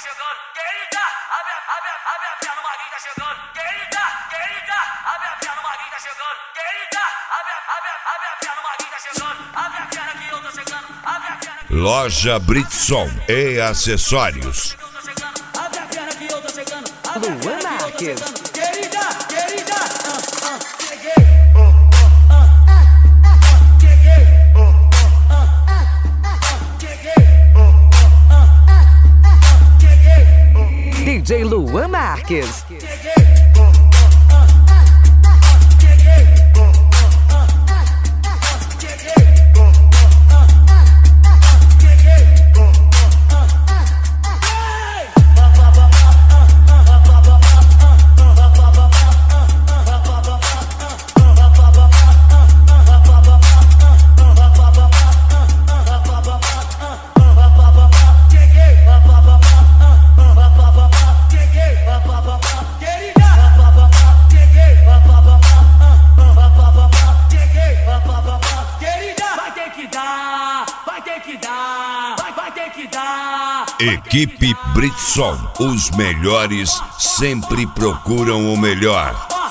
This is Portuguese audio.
chegando. Querida, abre a perna, o Maguinho tá chegando. Querida, abre a perna, o Maguinho tá chegando. Querida, abre a perna, o Maguinho tá chegando. Abre a perna que eu tô chegando. Abre a perna que Loja Britson e acessórios. abre a perna que eu tô chegando. Luan Marques. Querida, cheguei. DJ Luan Marques. Vai ter que dar. Equipe Britson, os melhores sempre procuram o melhor.